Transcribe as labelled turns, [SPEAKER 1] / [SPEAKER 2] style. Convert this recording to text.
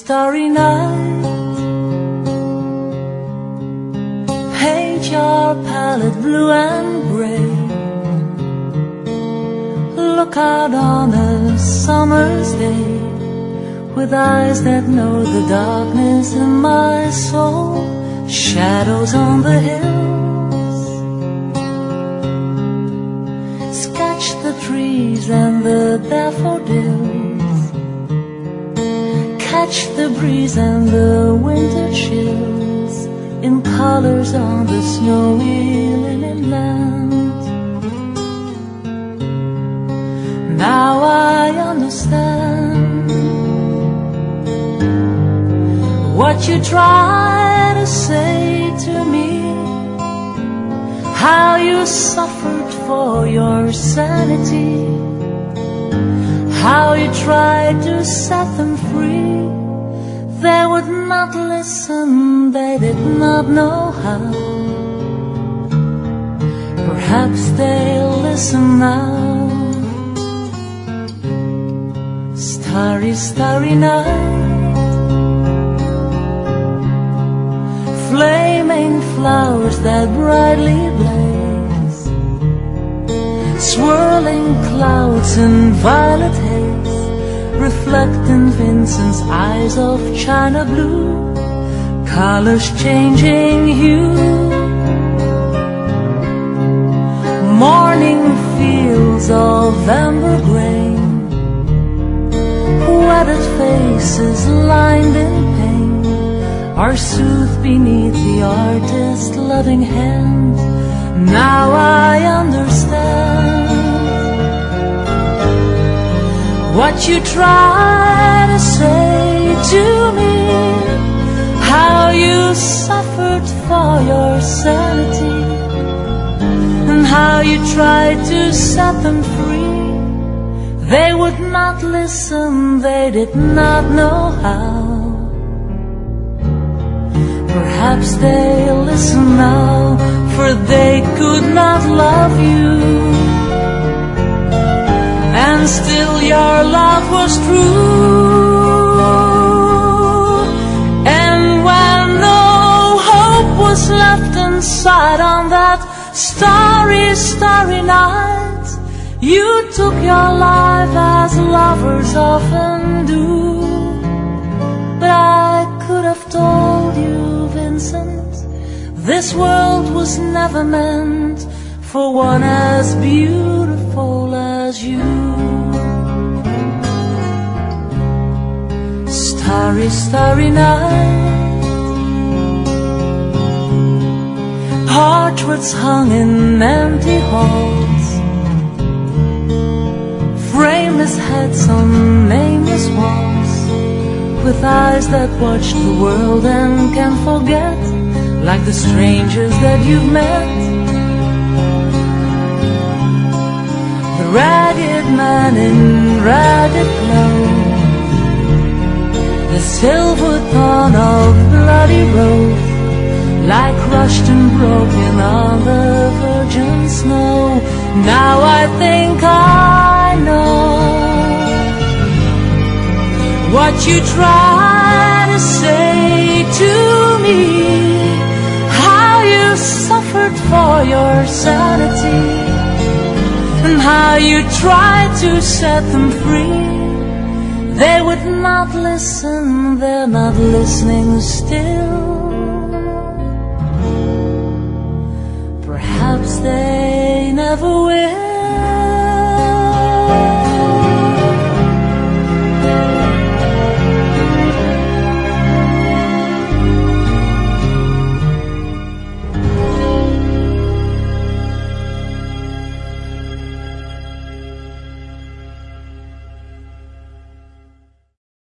[SPEAKER 1] starry night. Paint your palette blue and gray. Look out on a summer's day with eyes that know the darkness in my soul. Shadows on the hills. Sketch the trees and the daffodils. Catch the breeze and the winter chills in colors on the snowy linen land. Now I understand what you try to say to me, how you suffered for your sanity, how you tried to set them free. They would not listen, they did not know how. Perhaps they'll listen now. Starry, starry night. Flaming flowers that brightly blaze. Swirling clouds in violet haze reflect in Vincent's eyes of china blue, colors changing hue. Morning fields of amber grain, weathered faces lined in pain are soothed beneath the artist's loving hand. Now I understand what you try to say to me, how you suffered for your sanity, and how you tried to set them free. They would not listen, they did not know how. Perhaps they'll listen now, for they could not love you, and still your love was true. And when no hope was left inside on that starry, starry night, you took your life as lovers often do. But I could have told you, Vincent, this world was never meant for one as beautiful as you. Starry, starry night. Portraits hung in empty halls, frameless heads on nameless walls, with eyes that watch the world and can forget, like the strangers that you've met. The ragged man in ragged clothes, the silver thorn of bloody rose, like crushed and broken on the virgin snow. Now I think I know what you try to say to me, how you suffered for your sanity, and how you tried to set them free. They would not listen, they're not listening still. Perhaps they never will.